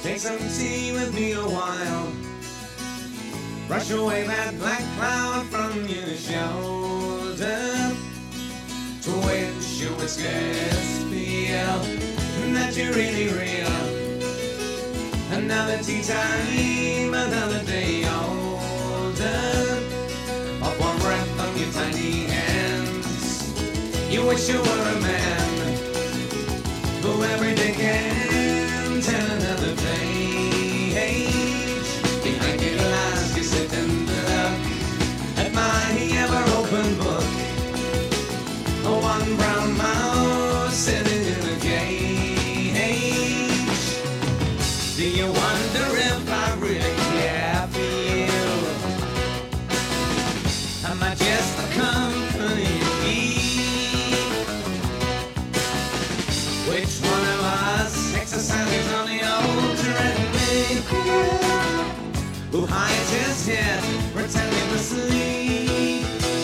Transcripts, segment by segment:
Take some tea with me a while. Brush away that black cloud from your shoulder. Twitch your whiskers, feel that you're really real. Another tea time, another day older. Off one breath from your tiny hands. You wish you were a man who every day can tell another page. Behind your eyes you sit and look at my ever-open book. One brown mouse sitting in a cage. Do you wonder if I really care for you? Am I just the company you keep? Which one of us exercises on the old treadmill? Who hides his head pretending to sleep?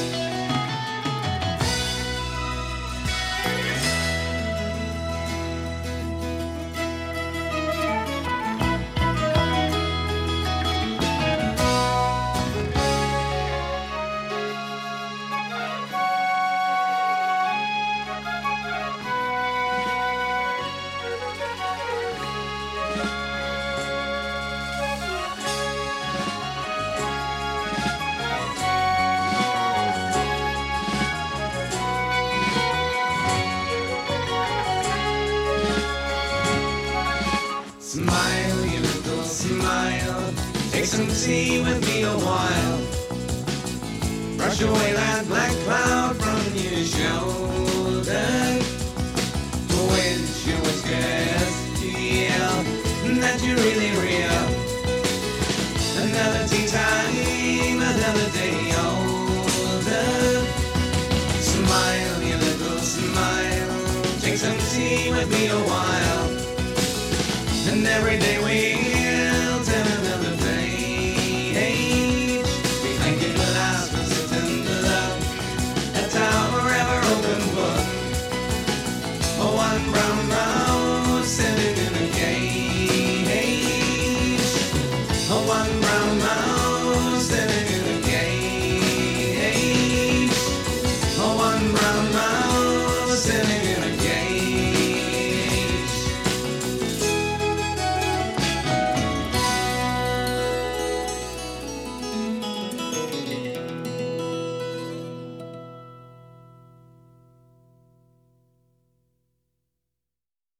Smile, you little smile. Take some tea with me a while. Brush away that black cloud from your shoulder. Twitch your whiskers, feel that you're really real.